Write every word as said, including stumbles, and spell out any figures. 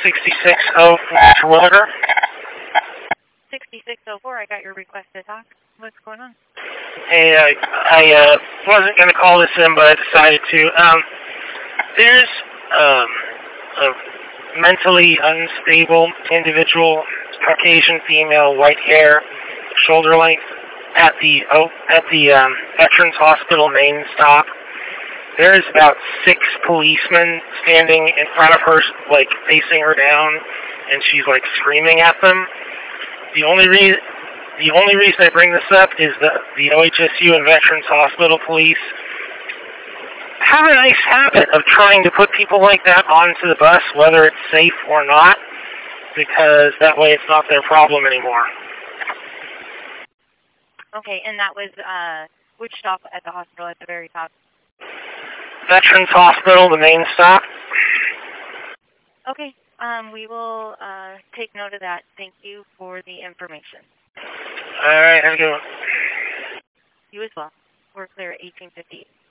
sixty-six oh four, Williger. sixty-six oh four, I got your request to talk. What's going on? Hey, I, I uh, wasn't going to call this in, but I decided to. Um, there's um, a mentally unstable individual, Caucasian female, white hair, shoulder length, at the oh, at the um, Veterans Hospital main stop. There's about six policemen standing in front of her, like facing her down, and she's like screaming at them. The only reason the only reason I bring this up is that the O H S U and Veterans Hospital police have a nice habit of trying to put people like that onto the bus, whether it's safe or not, because that way it's not their problem anymore. Okay, and that was uh, which stop at the hospital at the very top? Veterans Hospital, the main stop. Okay, um, we will uh, take note of that. Thank you for the information. All right, have a good one. You as well. We're clear at eighteen fifty-eight.